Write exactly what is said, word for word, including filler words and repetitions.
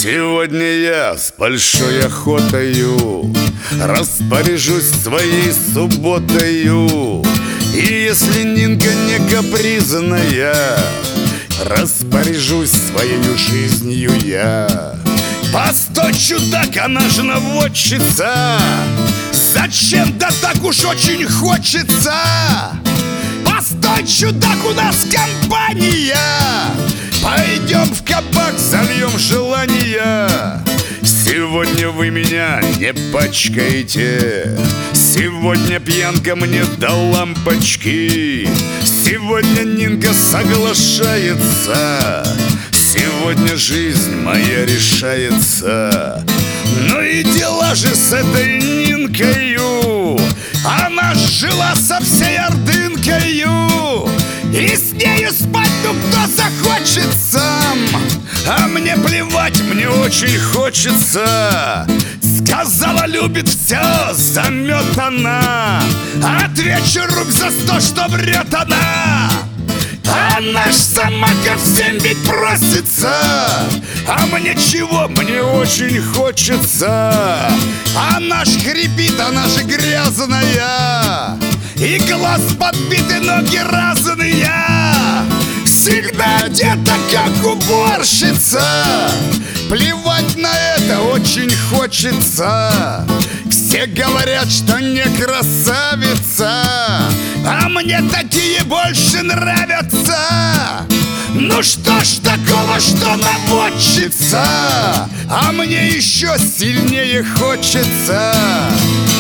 Сегодня я с большой охотою распоряжусь своей субботою. И если Нинка не капризная, распоряжусь своей жизнью я. Постой, чудак, она же наводчица. Зачем, да так уж очень хочется. Постой, чудак, у нас компания. Пойдем в кабак, зальем желания. Сегодня вы меня не пачкаете. Сегодня пьянка мне до лампочки. Сегодня Нинка соглашается. Сегодня жизнь моя решается. Ну и дела же с этой Нинкою. Она жила со всей ордынкою. И с нею спать, ну кто захочет сам. А мне плевать, мне очень хочется. Сказала, любит, все, заметана. Отвечу рук за сто, что врет она. Она ж сама ко всем ведь просится. А мне чего, мне очень хочется. Она ж хрипит, она же грязная. И глаз подбиты, ноги разные. Всегда одета, как уборщица. Плевать на это, очень хочется. Все говорят, что не красавица, а мне такие больше нравятся. Ну что ж такого, что наводчица, а мне еще сильнее хочется.